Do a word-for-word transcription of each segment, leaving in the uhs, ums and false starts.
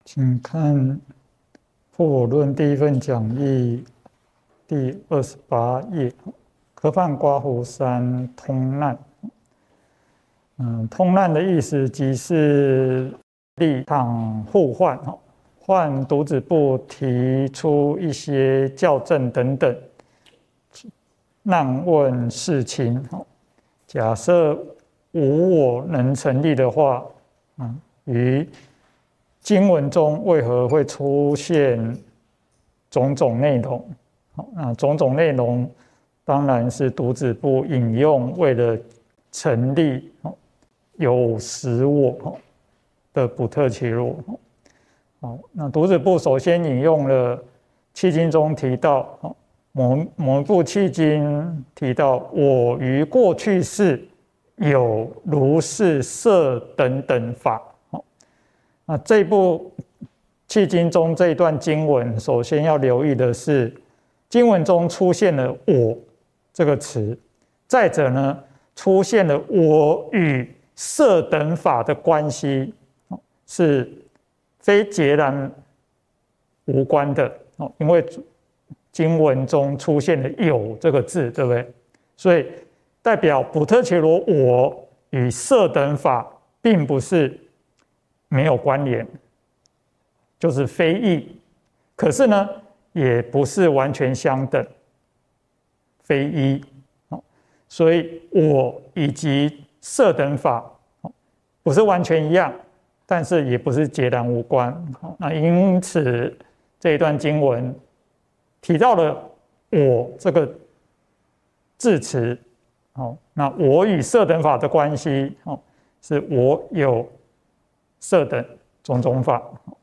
请看《破我论》第一份讲义第二十八页，科判刮胡三通难。嗯，通难的意思即是立场互换，换读子部提出一些校正等等，难问事情。假设无我能成立的话，嗯，于经文中为何会出现种种内容？好，那种种内容当然是读子部引用为了成立有实我的补特伽罗。好，那读子部首先引用了契经中提到某某一部契经提到我于过去世有如是色等等法。那这部契经中这一段经文，首先要留意的是，经文中出现了“我”这个词，再者呢，出现了我与色等法的关系，是非截然无关的，因为经文中出现了“有”这个字，对不对？所以代表补特伽罗我与色等法并不是没有关联，就是非异，可是呢，也不是完全相等，非一。所以我以及色等法不是完全一样，但是也不是截然无关。那因此这一段经文提到了我这个字词，那我与色等法的关系是我有色等种种法。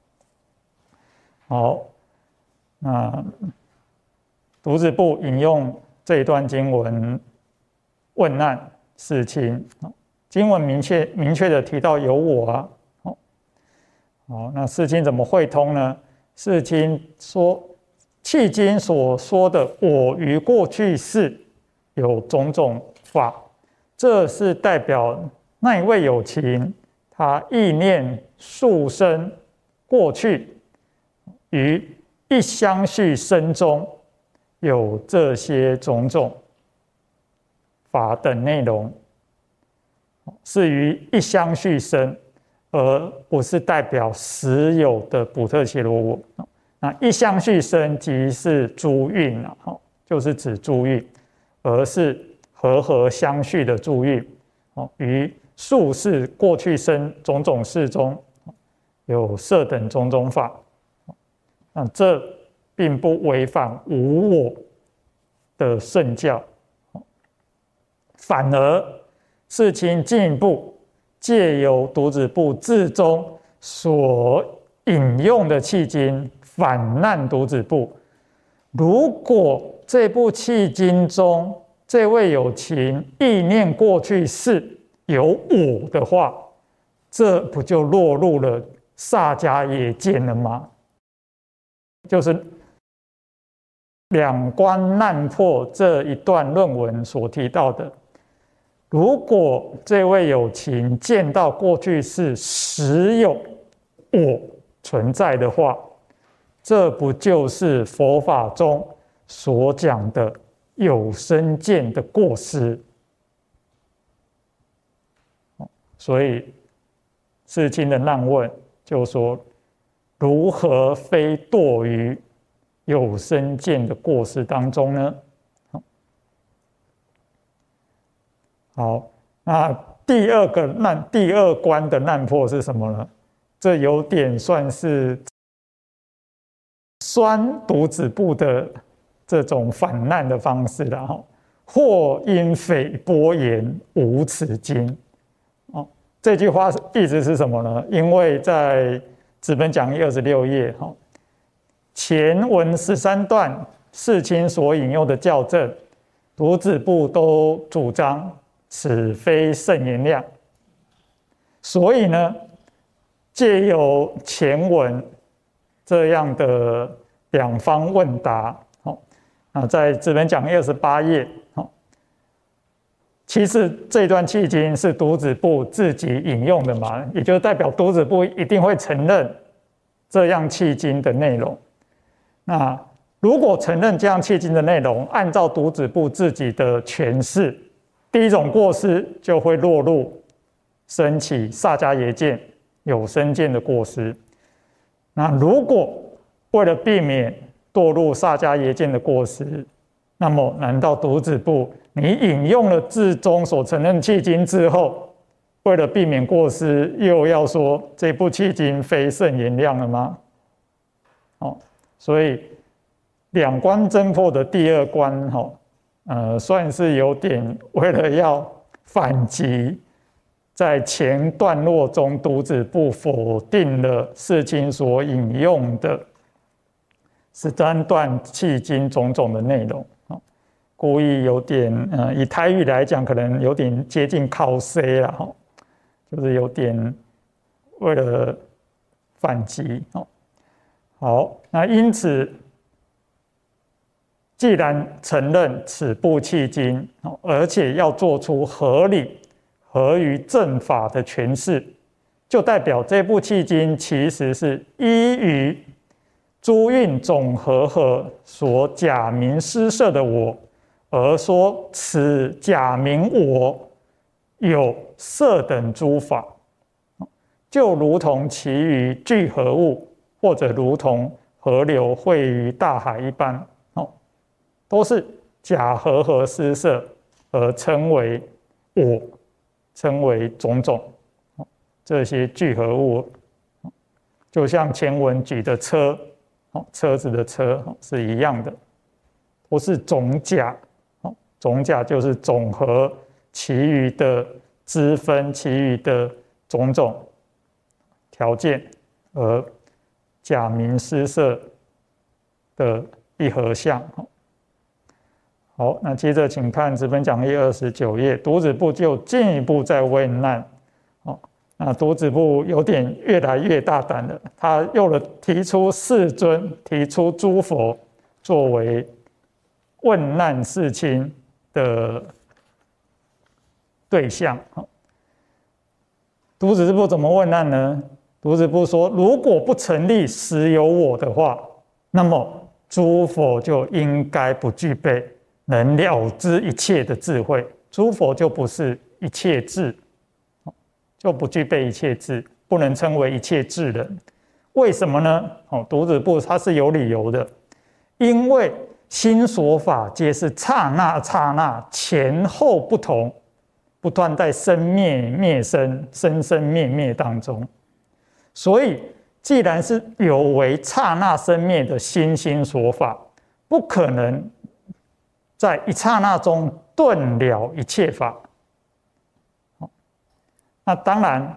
好，那读子部引用这一段经文问难世亲，经文明确明确的提到有我啊。好，那世亲怎么会通呢？世亲说契经所说的我于过去世有种种法，这是代表那一位有情他意念速生过去于一相续生中有这些种种法等内容，是于一相续生，而不是代表实有的补特伽罗我。那一相续生即是诸蕴，就是指诸蕴，而是和合相续的诸蕴，于数世过去生种种事中有色等种种法。那这并不违反无我的圣教，反而世亲进一步借由读子部字中所引用的契经反难读子部。如果这部契经中这位有情意念过去世有我的话，这不就落入了萨迦耶见了吗？就是两观难破这一段论文所提到的，如果这位有情见到过去世实有我存在的话，这不就是佛法中所讲的有生见的过失？所以世亲的难问就说，如何非堕于有生见的过失当中呢？好，那第二个难，第二关的难破是什么呢？这有点算是酸读子部的这种反难的方式了哈。或因匪播言无此经。哦，这句话意思是什么呢？因为在纸本讲义二十六页，前文十三段世亲所引用的校正，读子部都主张此非圣言量，所以呢，借由前文这样的两方问答，啊，在纸本讲义二十八页，其实这段契经是读子部自己引用的嘛，也就代表读子部一定会承认这样契经的内容。那如果承认这样契经的内容，按照独子部自己的诠释，第一种过失就会落入升起萨迦耶见、有生见的过失。那如果为了避免堕入萨迦耶见的过失，那么难道独子部你引用了字中所承认契经之后，为了避免过失，又要说这部契经非圣言量了吗？哦，所以两关侦破的第二关，哦，呃，算是有点为了要反击，在前段落中独子部否定了世亲所引用的十三段契经种种的内容。故意有点，呃，以台语来讲，可能有点接近靠 C 啦，哈，就是有点为了反击，哦，好，那因此，既然承认此部契经，而且要做出合理、合于正法的诠释，就代表这部契经其实是依于诸蕴总和合所假名施设的我。而说此假名我有色等诸法，就如同其余聚合物，或者如同河流汇于大海一般，都是假和合施设而称为我，称为种种。这些聚合物，就像前文举的车，车子的车是一样的，都是总假。总假就是总和其余的支分，其余的种种条件，而假名施设的一合相。好，那接着请看直分讲义二十九页，独子部就进一步再问难。那独子部有点越来越大胆了，他用了提出世尊，提出诸佛作为问难世亲的对象。独子部怎么问难呢？独子部说，如果不成立实有我的话，那么诸佛就应该不具备能了知一切的智慧，诸佛就不是一切智，就不具备一切智，不能称为一切智人。为什么呢？独子部它是有理由的，因为心所法皆是刹那刹那前后不同，不断在生灭灭生生生灭灭当中，所以既然是有为刹那生灭的心心所法，不可能在一刹那中顿了一切法。那当然，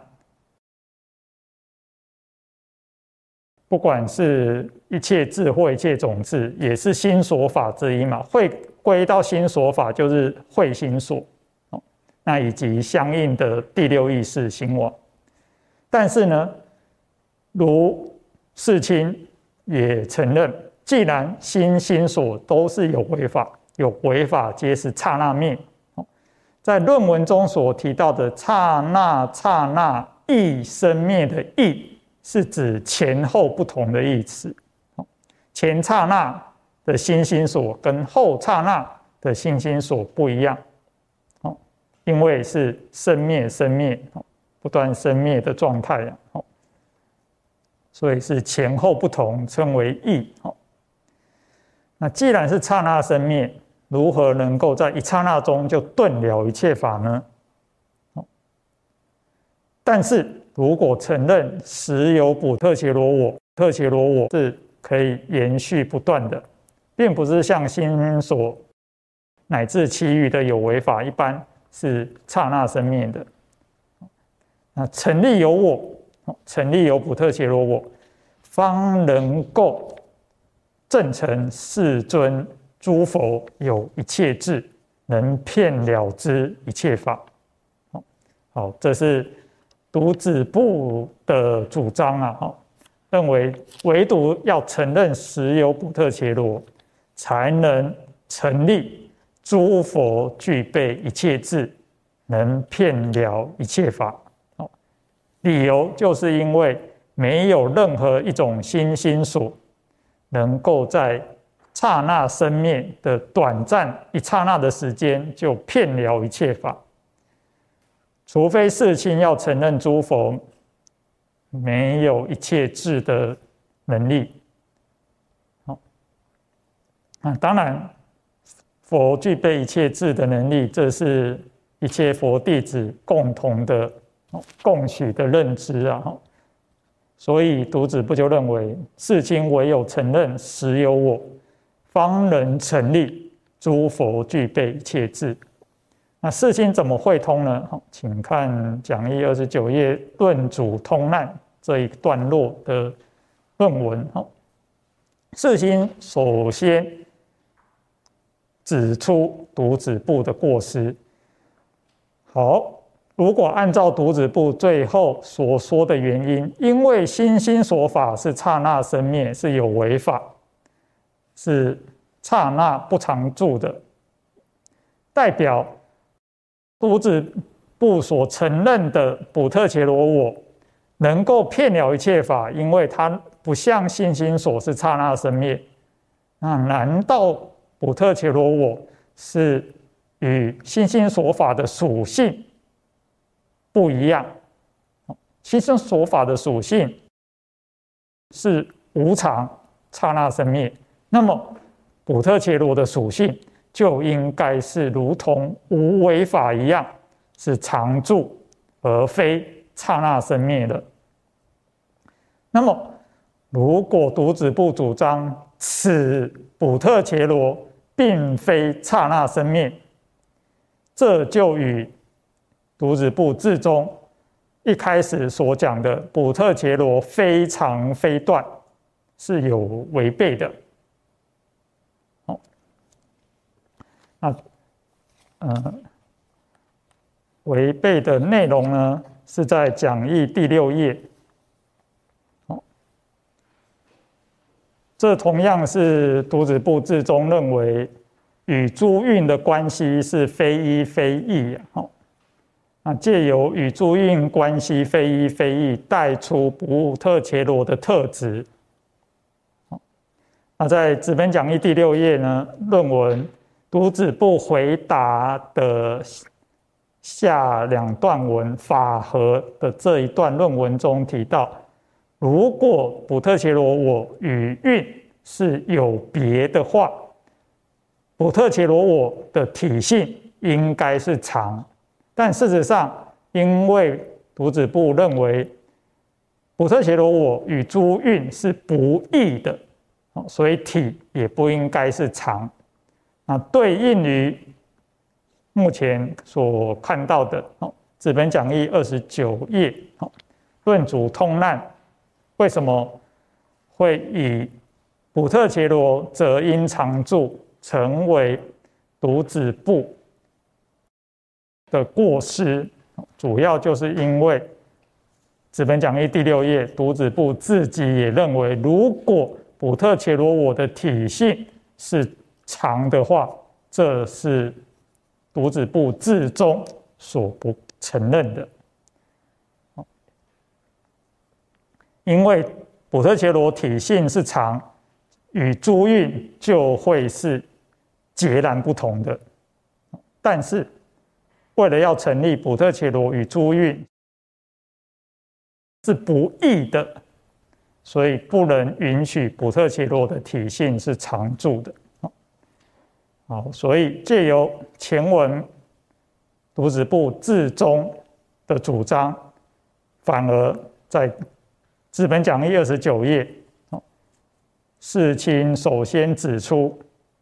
不管是一切智或一切种智，也是心所法之一嘛。会归到心所法，就是会心所，那以及相应的第六意识心王。但是呢，如世亲也承认，既然心心所都是有为法，有为法皆是刹那灭。在论文中所提到的刹那刹那意生灭的意，是指前后不同的意思。前刹那的心心所跟后刹那的心心所不一样，因为是生灭生灭不断生灭的状态，所以是前后不同，称为意。那既然是刹那生灭，如何能够在一刹那中就顿了一切法呢？但是如果承认实有补特伽罗我，特伽罗我是可以延续不断的，并不是像心所乃至其余的有为法一般是刹那生灭的。那成立有我，成立有补特伽罗我，方能够证成世尊诸佛有一切智，能遍了知一切法。好，这是独子部的主张啊，认为唯独要承认实有补特伽罗，才能成立诸佛具备一切智，能遍了一切法。理由就是因为没有任何一种心心所能够在刹那生灭的短暂一刹那的时间就遍了一切法，除非世亲要承认诸佛没有一切智的能力。好，啊，当然佛具备一切智的能力，这是一切佛弟子共同的共许的认知啊。所以独子部就认为，世亲唯有承认实有我，方能成立诸佛具备一切智。那世亲怎么会通呢？请看讲义二十九页论主通难这一段落的论文。世亲首先指出独子部的过失。好，如果按照独子部最后所说的原因，因为心心所法是刹那生灭，是有为法，是刹那不常住的，代表独子部所承认的补特伽罗我能够遍了一切法，因为它不像心心所是刹那生灭。那难道补特伽罗我是与心心所法的属性不一样？心心所法的属性是无常刹那生灭，那么补特伽罗的属性就应该是如同无为法一样，是常住而非刹那生灭的。那么如果独子部主张此补特伽罗并非刹那生灭，这就与独子部志中一开始所讲的补特伽罗非常非断是有违背的。好，那呃，违背的内容呢，是在讲义第六页。好，这同样是独子部志中认为与诸运的关系是非一非异。好，那借由与诸运关系非一非异，带出补特伽罗的特质。那在纸本讲义第六页呢，论文独子部回答的下两段文法合的这一段论文中提到，如果补特伽罗我与运是有别的话，补特伽罗我的体性应该是常，但事实上，因为独子部认为补特伽罗我与诸运是不异的，所以体也不应该是常。那对应于目前所看到的纸本讲义二十九页论主通难，为什么会以补特伽罗则因常住成为独子部的过失？主要就是因为纸本讲义第六页独子部自己也认为，如果补特伽罗我的体性是常的话，这是独子部志中所不承认的。因为补特伽罗体性是常，与诸运就会是截然不同的。但是为了要成立补特伽罗与诸运是不异的，所以不能允许补特伽罗的体性是常住的。好，所以借由前文独子部志中的主张，反而在纸本讲义二十九页，世亲首先指出，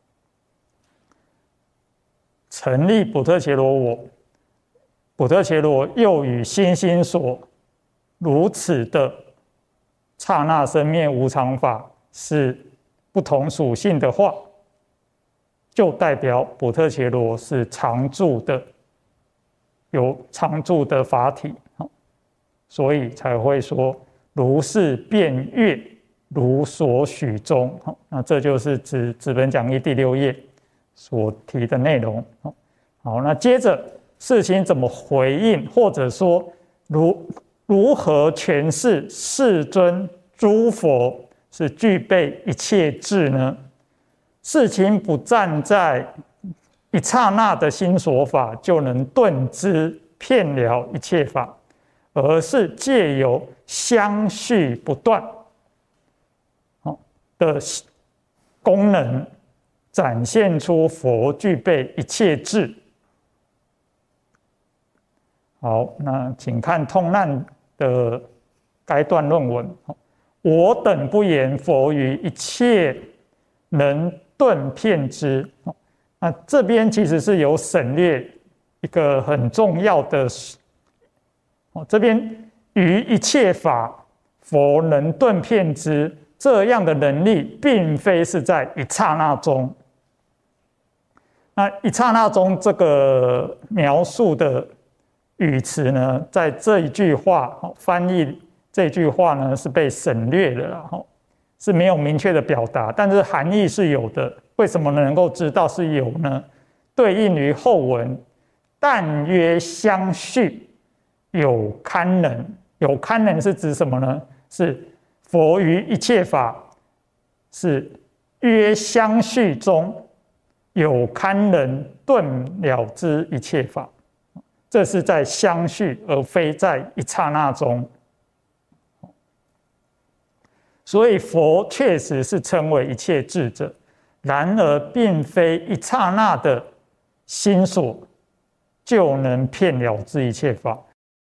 成立补特伽罗我，补特伽罗又与心心所如此的刹那生灭无常法是不同属性的话，就代表补特伽罗是常住的，有常住的法体，所以才会说如是遍阅如所许中。那这就是指纸本讲义第六页所提的内容。好，那接着世亲怎么回应，或者说如如何诠释世尊诸佛是具备一切智呢？事情不站在一刹那的心所法就能顿知遍了一切法，而是借由相续不断的功能，展现出佛具备一切智。好，那请看通难的该段论文。我等不言佛于一切能顿遍知。那这边其实是有省略一个很重要的，这边于一切法佛能顿遍知，这样的能力并非是在一刹那中。那一刹那中这个描述的语词呢，在这一句话翻译这句话呢是被省略的啦，是没有明确的表达，但是含义是有的。为什么能够知道是有呢？对应于后文，但曰相续，有堪能。有堪能是指什么呢？是佛于一切法是曰相续中有堪能顿了知一切法，这是在相续，而非在一刹那中。所以佛确实是称为一切智者，然而并非一刹那的心所就能遍了知一切法，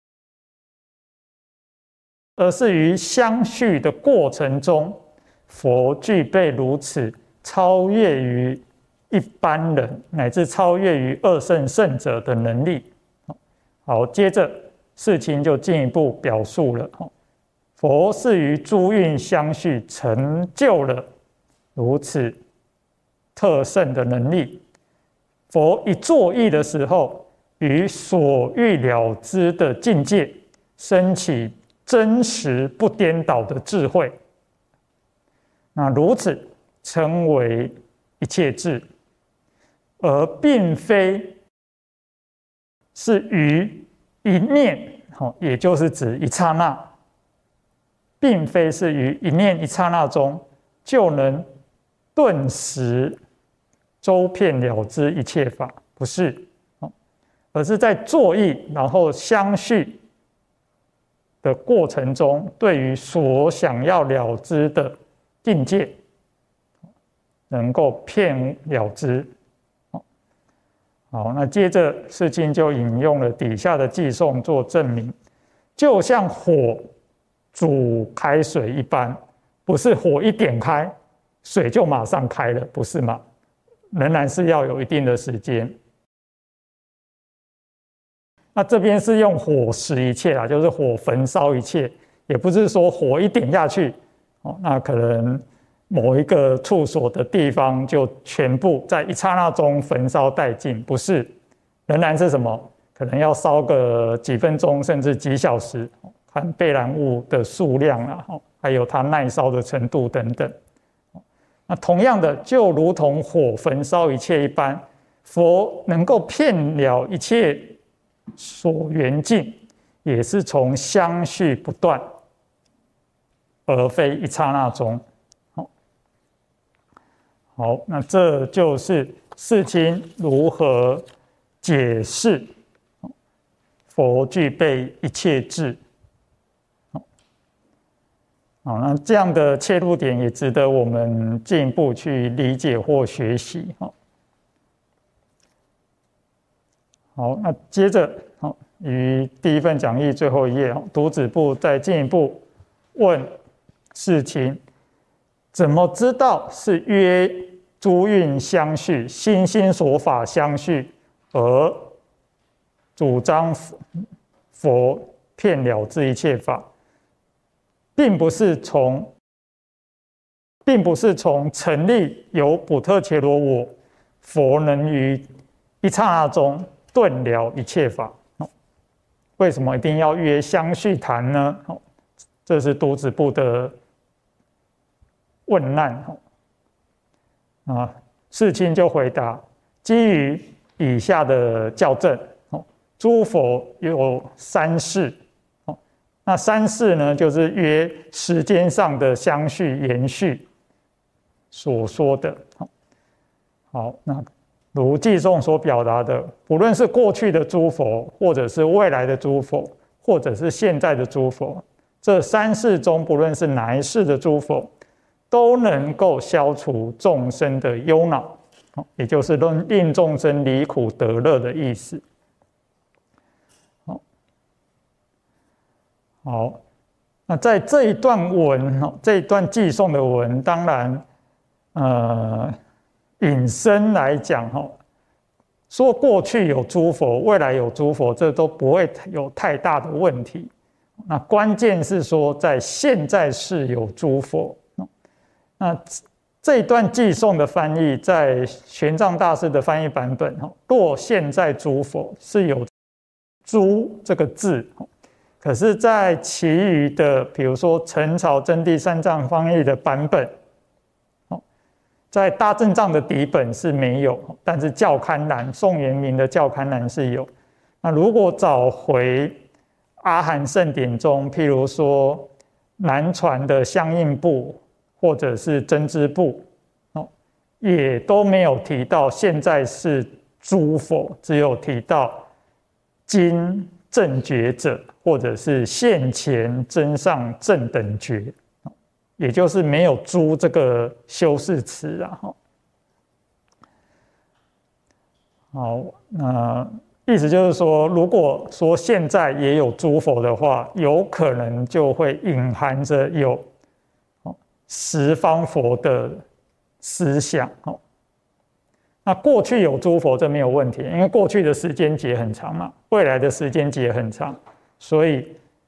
而是于相续的过程中，佛具备如此超越于一般人乃至超越于二圣圣者的能力。好，接着事情就进一步表述了。佛是于诸蕴相续成就了如此特胜的能力。佛一作意的时候，于所欲了知的境界升起真实不颠倒的智慧，那如此称为一切智，而并非是于一念，也就是指一刹那，并非是于一念一刹那中就能顿时周遍了知一切法，不是，而是在作意然后相续的过程中，对于所想要了知的境界能够遍了知。好，那接着释经就引用了底下的偈颂做证明，就像火煮开水一般，不是火一点开水就马上开了，不是吗？仍然是要有一定的时间。那这边是用火蚀一切啦，就是火焚烧一切，也不是说火一点下去，哦，那可能某一个处所的地方就全部在一刹那中焚烧殆尽，不是，仍然是什么？可能要烧个几分钟甚至几小时，看备燃物的数量啦，还有它耐烧的程度等等。那同样的，就如同火焚烧一切一般，佛能够遍了一切所缘境，也是从相续不断，而非一刹那中。好，那这就是释经如何解释佛具备一切智。好，那这样的切入点也值得我们进一步去理解或学习。好，那接着于第一份讲义最后一页，读子部再进一步问世亲，怎么知道是约诸蕴相续、心心所法相续，而主张佛遍了知一切法，并不是从，并不是从成立有补特伽罗我，佛能于一刹那中顿了一切法。为什么一定要约相续谈呢？这是读子部的问难。啊，世亲就回答：基于以下的校正，诸佛有三世， 那三世呢，就是约时间上的相续延续所说的。好，那如偈颂所表达的，不论是过去的诸佛，或者是未来的诸佛，或者是现在的诸佛，这三世中，不论是哪一世的诸佛，都能够消除众生的忧恼，也就是令众生离苦得乐的意思。好，那在这一段文，这一段偈颂的文，当然，呃，引申来讲，哈，说过去有诸佛，未来有诸佛，这都不会有太大的问题。那关键是说，在现在是有诸佛。那这一段偈颂的翻译，在玄奘大师的翻译版本，若现在诸佛是有“诸”这个字。可是，在其余的，比如说陈朝真谛三藏翻译的版本，在大正藏的底本是没有，但是校勘栏宋元明的校勘栏是有。那如果找回阿含圣典中，譬如说南传的相应部或者是真知部，也都没有提到现在是诸佛，只有提到今正觉者，或者是现前真上正等觉，也就是没有诸这个修饰词啊。好，那意思就是说，如果说现在也有诸佛的话，有可能就会隐含着有十方佛的思想。那过去有诸佛，这没有问题，因为过去的时间节很长嘛，未来的时间节很长，所以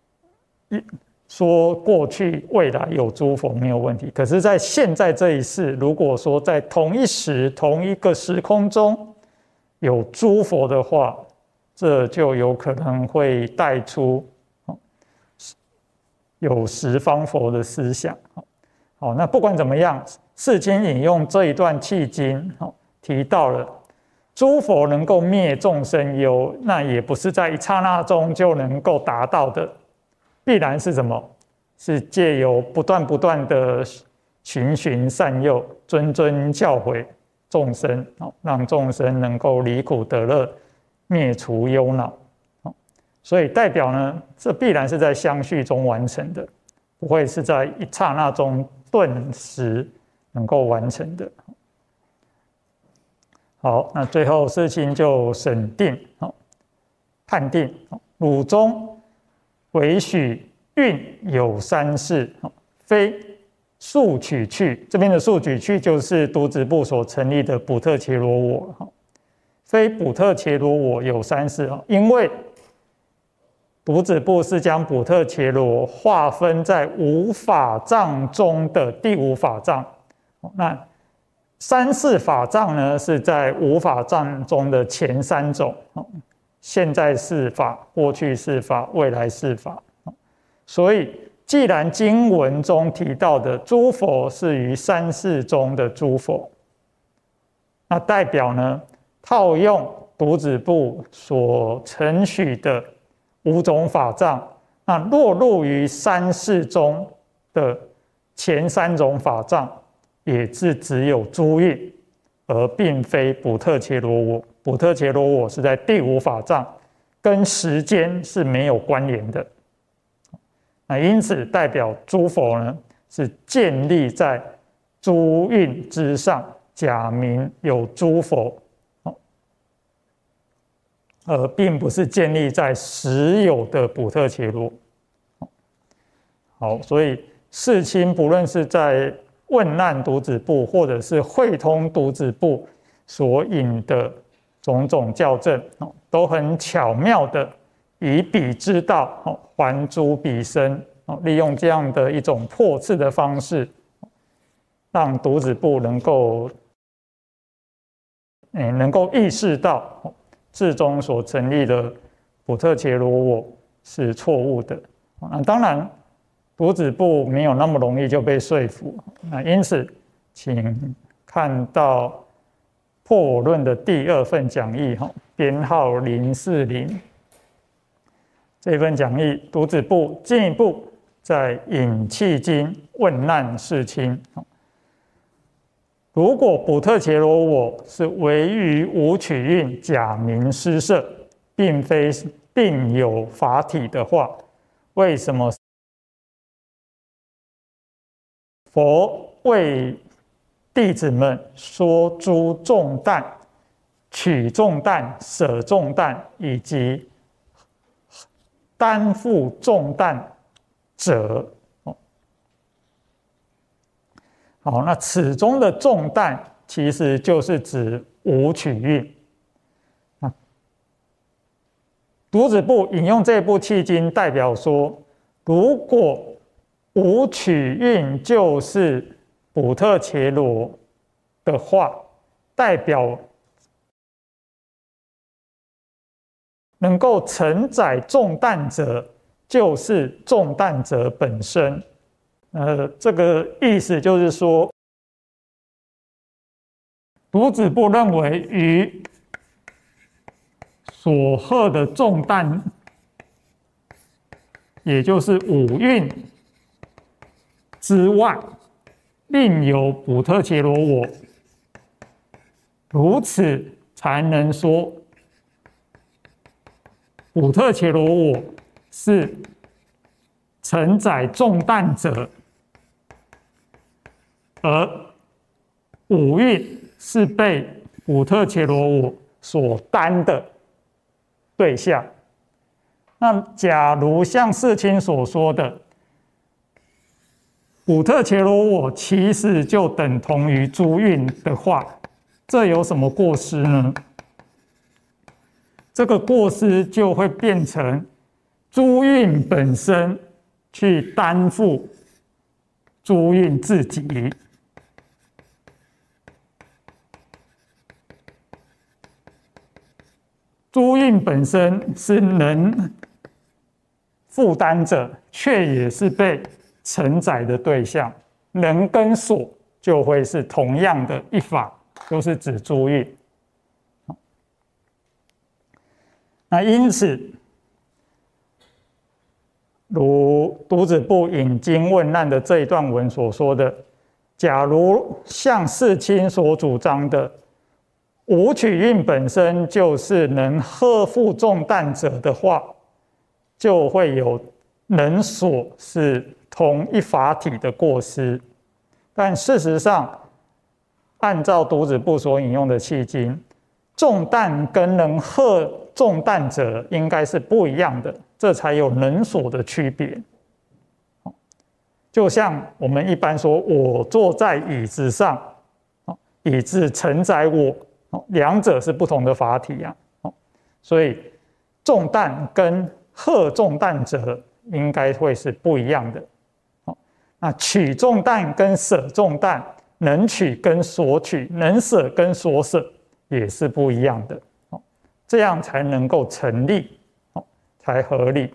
说过去未来有诸佛没有问题。可是，在现在这一世，如果说在同一时、同一个时空中有诸佛的话，这就有可能会带出有十方佛的思想。好，那不管怎么样，世亲引用这一段契经，提到了诸佛能够灭众生忧，那也不是在一刹那中就能够达到的，必然是什么？是借由不断不断的循循善诱，谆谆教诲众生，让众生能够离苦得乐，灭除忧恼。所以代表呢，这必然是在相续中完成的，不会是在一刹那中顿时能够完成的。好，那最后世亲就审定、判定，汝中唯许蕴有三世，非速取去。这边的速取去就是独子部所成立的补特伽罗我，非补特伽罗我有三世，因为独子部是将补特伽罗划分在五法藏中的第五法藏，那三世法藏呢，是在五法藏中的前三种，现在世法、过去世法、未来世法。所以，既然经文中提到的诸佛是于三世中的诸佛，那代表呢，套用独子部所承许的五种法藏，那落入于三世中的前三种法藏，也是只有诸蕴，而并非补特伽罗我。补特伽罗我是在第五法藏，跟时间是没有关联的。那因此代表诸佛呢，是建立在诸蕴之上，假名有诸佛，而并不是建立在实有的补特伽罗。好，所以世亲不论是在问难独子部，或者是会通独子部所引的种种校正，都很巧妙的以彼之道还诸彼身，利用这样的一种破次的方式，让独子部能够能够意识到至中所成立的补特伽罗我是错误的。那当然独子部没有那么容易就被说服，那因此请看到破我论的第二份讲义，编号零四零， 这份讲义，读子部进一步在引契经问难世亲。如果补特伽罗我是唯于无取运假名施设，并非并有法体的话，为什么佛为弟子们说诸重担、取重担、舍重担以及担负重担者？好，那此中的重担其实就是指无取运。啊，读子部引用这部契经，代表说，如果无取运就是补特伽罗的话，代表能够承载重担者就是重担者本身。呃，这个意思就是说，读子部认为于所荷的重担，也就是五蕴之外，另有补特伽罗我，如此才能说补特伽罗我是承载重担者，而五蕴是被补特伽罗我所担的对象。那假如像世亲所说的，补特伽罗我其实就等同于诸蕴的话，这有什么过失呢？这个过失就会变成诸蕴本身去担负诸蕴自己。诸蕴本身是能负担者，却也是被承载的对象。能跟所就会是同样的一法，就是指诸蕴。那因此，如读子部引经问难的这一段文所说的，假如像世亲所主张的，无取运本身就是能荷负重担者的话，就会有能所是同一法体的过失。但事实上，按照读子部所引用的契经，重担跟能荷重担者应该是不一样的，这才有能所的区别。就像我们一般说，我坐在椅子上，椅子承载我，两者是不同的法体啊。所以重担跟荷重担者应该会是不一样的。那取重担跟舍重担，能取跟所取，能舍跟所舍也是不一样的，这样才能够成立，才合理。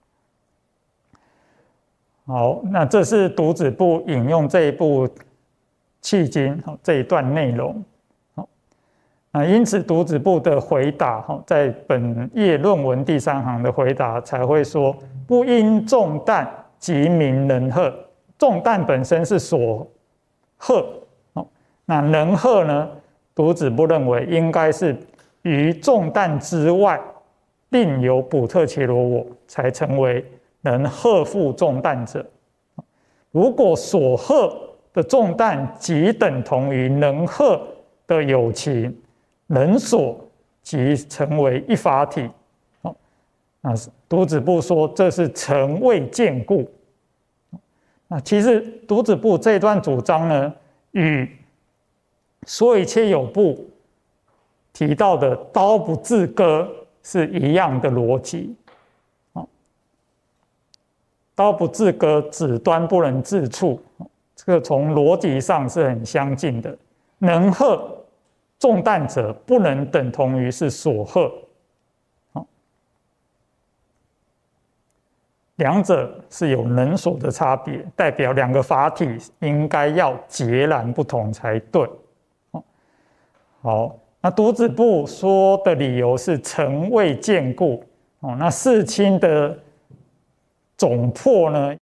好，那这是读子部引用这一部契经这一段内容。那因此读子部的回答，在本页论文第三行的回答才会说，不因重担即名能荷。重担本身是所荷，那能荷呢？读子部认为应该是于重担之外，另有补特伽罗我，才成为能荷负重担者。如果所荷的重担即等同于能荷的有情，能所即成为一法体。那读子部说这是诚未见故。那其实读子部这段主张呢，与说一切有部提到的刀不自割是一样的逻辑。刀不自割，指端不能自触，这个从逻辑上是很相近的。能荷重担者不能等同于是所荷，两者是有能所的差别，代表两个法体应该要截然不同才对。好，那读子部说的理由是诚未见故， 哦，那世亲的总破呢，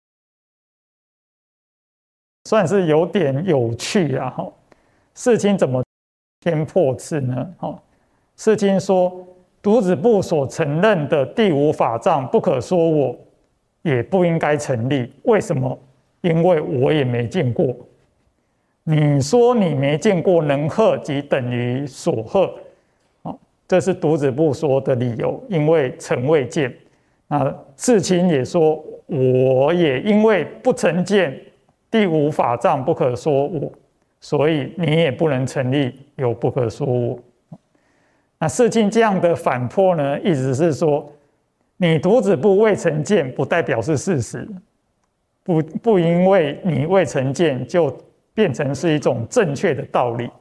算是有点有趣啊。哈，世亲怎么偏破次呢？哈，世亲说，独子部所承认的第五法藏不可说我，也不应该成立。为什么？因为我也没见过。你说你没见过能贺，即等于所贺。这是独子部说的理由，因为曾未见。那世亲也说，我也因为不曾见第五法藏不可说我，所以你也不能成立有不可说我。那世亲这样的反驳呢，意思是说，你独子部未曾见，不代表是事实，不不因为你未曾见就变成是一种正确的道理。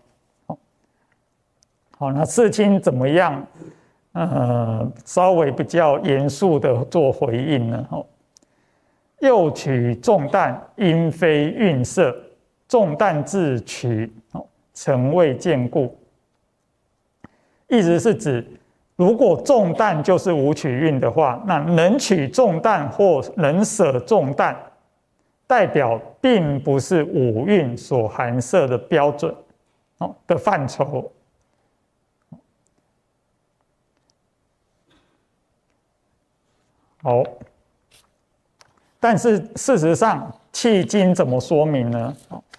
好，那世亲怎么样？呃，稍微比较严肃的做回应呢？哦，又取重担，因非运色，重担自取，哦，曾未见故。意思是指，如果重担就是无取运的话，那能取重担或能舍重担，代表并不是五蕴所含摄的标准，哦的范畴。好，但是事实上，契经怎么说明呢？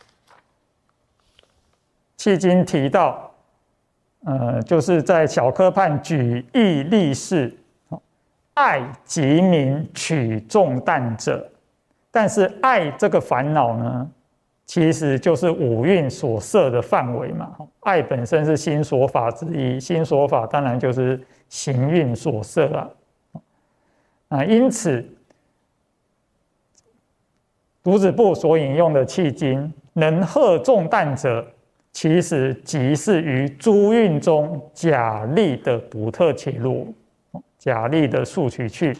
契经提到，呃，就是在小科判举义立事，爱即名取重担者。但是爱这个烦恼呢，其实就是五蕴所摄的范围嘛。爱本身是心所法之一，心所法当然就是行蕴所摄啊。啊，因此，独子部所引用的契经，能贺重担者，其实即是于诸蕴中假立的补特伽罗，假立的数取去。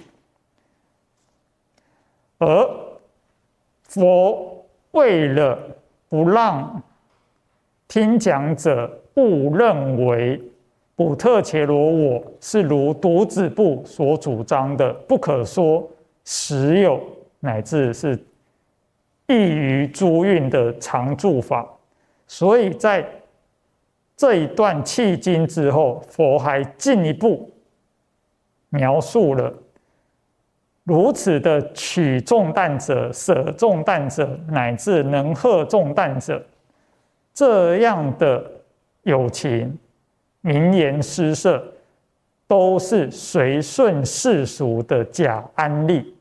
而佛为了不让听讲者误认为补特伽罗我是如独子部所主张的不可说实有乃至是异于诸蕴的常住法，所以在这一段契经之后，佛还进一步描述了如此的取重担者、舍重担者，乃至能贺重担者，这样的有情。名言施设都是随顺世俗的假安立，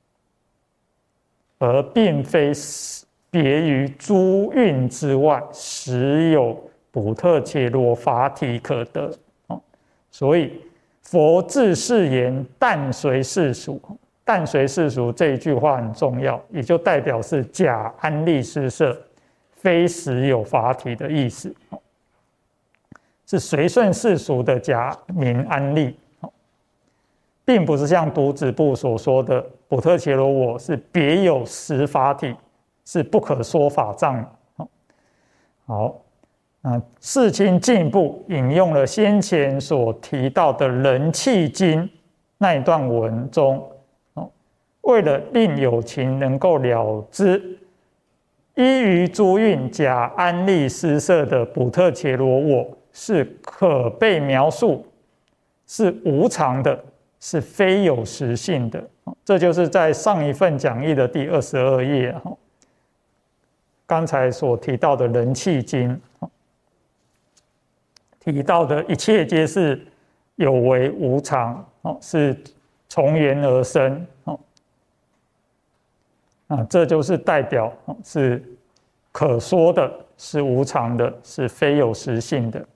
而并非别于诸蕴之外，实有补特伽罗法体可得。所以佛自是言但随世俗，但随世俗这一句话很重要，也就代表是假安立施设，非实有法体的意思。是随顺世俗的假名安立，并不是像独子部所说的补特伽罗我是别有实法体，是不可说法藏。好，啊，世亲进一步引用了先前所提到的人契经那一段文中，为了令有情能够了知依于诸蕴假安立施设的补特伽罗我。是可被描述，是无常的，是非有实性的。这就是在上一份讲义的第二十二页，刚才所提到的人契经提到的一切皆是有为无常，是从缘而生。啊，这就是代表是可说的，是无常的，是非有实性的。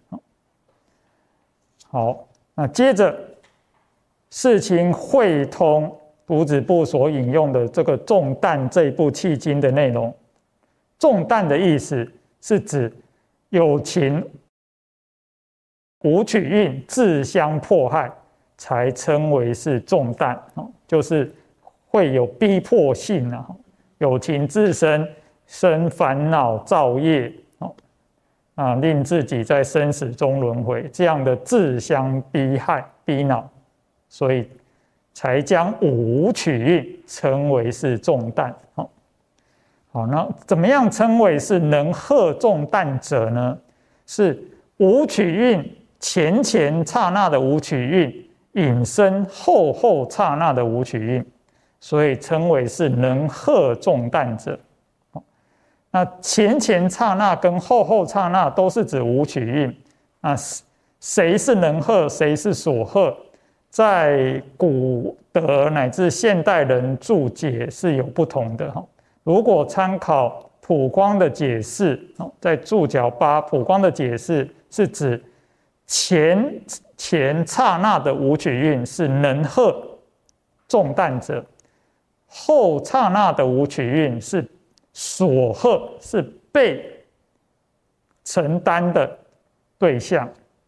好，那接着世亲汇通独子部所引用的这个重担这一部契经的内容。重担的意思是指有情无取运自相迫害，才称为是重担，就是会有逼迫性啊，有情自身生烦恼造业。啊，令自己在生死中轮回，这样的自相逼害、逼恼，所以才将五取运称为是重担。好，好，那怎么样称为是能贺重担者呢？是五取运前前刹那的五取运引申后后刹那的五取运，所以称为是能贺重担者。那前前刹那跟后后刹那都是指五取运，那谁是能贺，谁是所贺，在古德乃至现代人注解是有不同的。如果参考普光的解释，在注脚八，普光的解释是指前前刹那的五取运是能贺重担者，后刹那的五取运是所贺，是被承担的对象。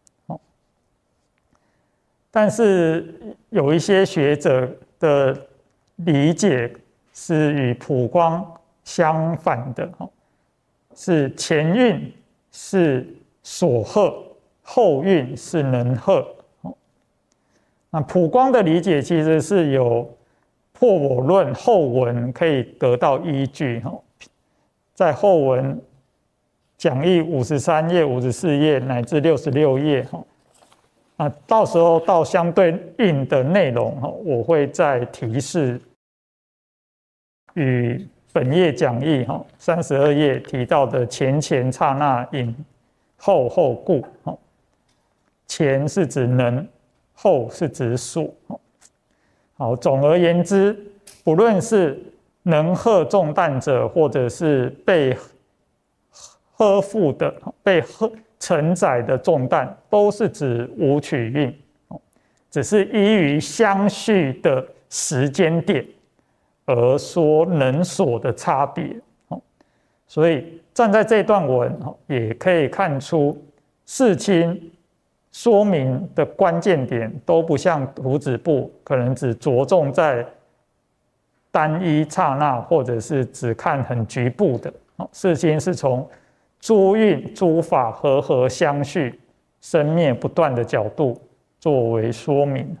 但是有一些学者的理解是与普光相反的，是前运是所贺，后运是能贺。那普光的理解其实是有破我论后文可以得到依据，在后文讲义五十三页、五十四页乃至六十六页，啊，到时候到相对应的内容，我会再提示与本页讲义三十二页提到的前前刹那引后后故，前是指能，后是指所。好，总而言之，不论是能贺重担者，或者是被呵负的、被呵承载的重担，都是指五取运，只是依于相续的时间点而说能所的差别。所以站在这段文也可以看出，世亲说明的关键点都不像图纸部可能只着重在单一刹那，或者是只看很局部的。世亲是从诸运诸法和合相续、生灭不断的角度作为说明。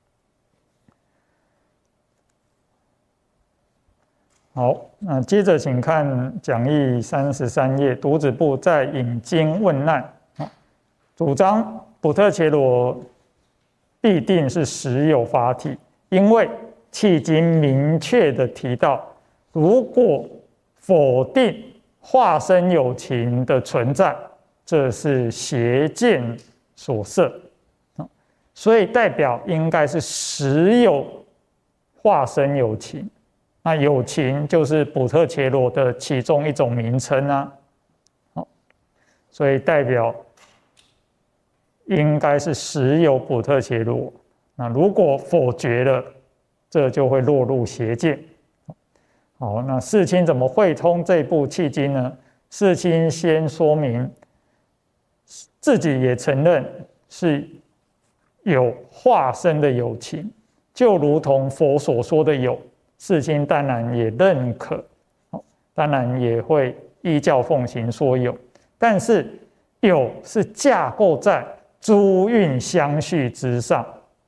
好，那接着请看讲义三十三页，读子部在引经问难，主张补特伽罗必定是实有法体，因为迄今明确的提到，如果否定化身有情的存在，这是邪见所摄，所以代表应该是实有化身有情。那有情就是补特伽罗的其中一种名称啊，所以代表应该是实有补特伽罗。那如果否决了，这就会落入邪见。好，那世亲怎么会通这部契经呢？世亲先说明自己也承认是有化身的有情，就如同佛所说的有，世亲当然也认可，当然也会依教奉行说有，但是有是架构在诸运相续之上。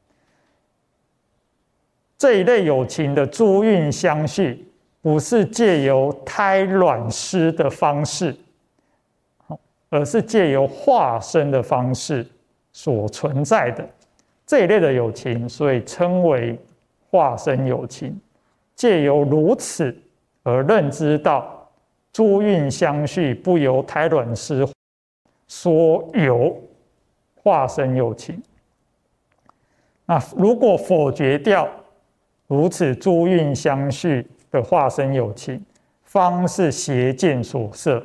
这一类有情的诸运相续，不是借由胎卵湿的方式，而是借由化身的方式所存在的这一类的有情，所以称为化身有情。借由如此而认知到诸运相续不由胎卵湿，说有化身有情。那如果否决掉如此诸运相续的化身有情，方是邪见所摄。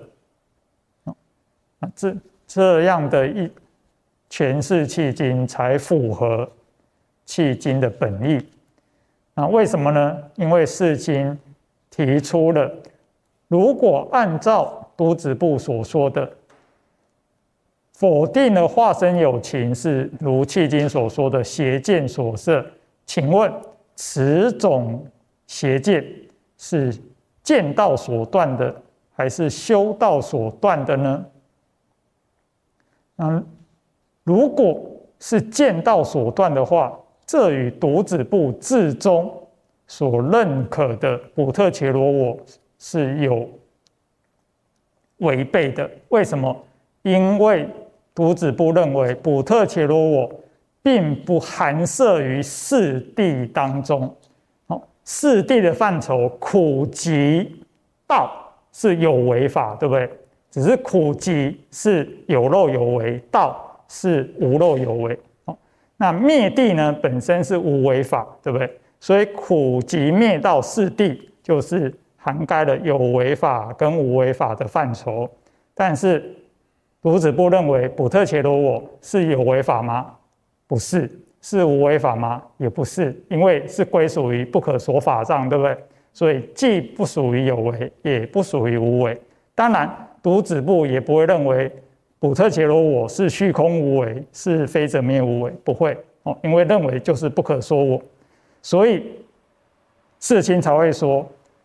这这样的一诠释契经，才符合契经的本意。那为什么呢？因为世亲提出了，如果按照读子部所说的，否定了化身有情是如契经所说的邪见所摄，请问此种邪见是见道所断的，还是修道所断的呢？嗯，如果是见道所断的话， 这与独子部至中所认可的补特伽罗我是有违背的。为什么？因为独子部认为补特伽罗我并不含摄于四谛当中。四谛的范畴，苦集道是有为法，对不对？只是苦集是有漏有为，道是无漏有为。那灭谛呢，本身是无为法，对不对？所以苦集灭道四谛就是涵盖了有为法跟无为法的范畴。但是独子部认为补特伽罗我是有为法吗？不是。是无为法吗？也不是，因为是归属于不可说法上，对不对？所以既不属于有为，也不属于无为。当然，独子部也不会认为补特伽罗我是虚空无为，是非者灭无为，不会哦，因为认为就是不可说我，所以世亲才会说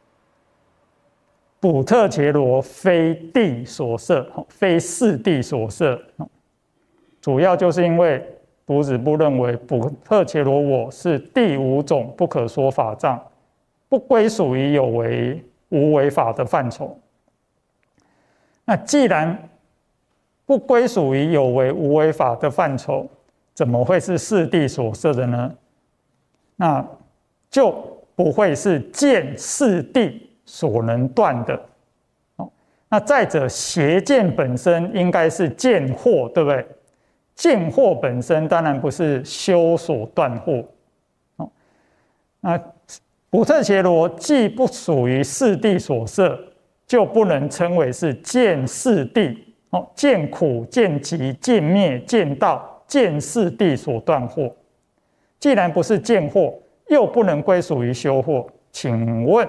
补特伽罗非谛所摄，非四谛所摄，主要就是因为独子部认为补特伽罗我是第五种不可说法障，不归属于有为无为法的范畴。那既然不归属于有为无为法的范畴，怎么会是四谛所摄的呢？那就不会是见四谛所能断的。那再者，邪见本身应该是见惑，对不对？见惑本身当然不是修所断惑。那补特伽罗既不属于四谛所摄，就不能称为是见四谛。见苦、见集、见灭、见道、见四谛所断惑。既然不是见惑，又不能归属于修惑，请问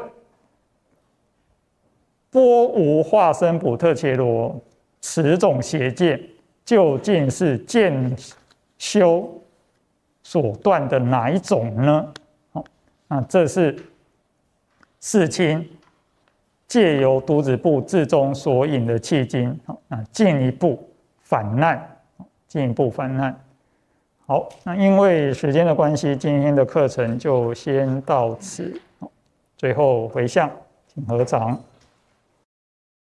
波无化身补特伽罗此种邪见究竟是见修所断的哪一种呢？好，那这是世亲借由独子部至中所引的契经，那进一步反难，进一步反难。好，那因为时间的关系，今天的课程就先到此。最后回向，请合掌。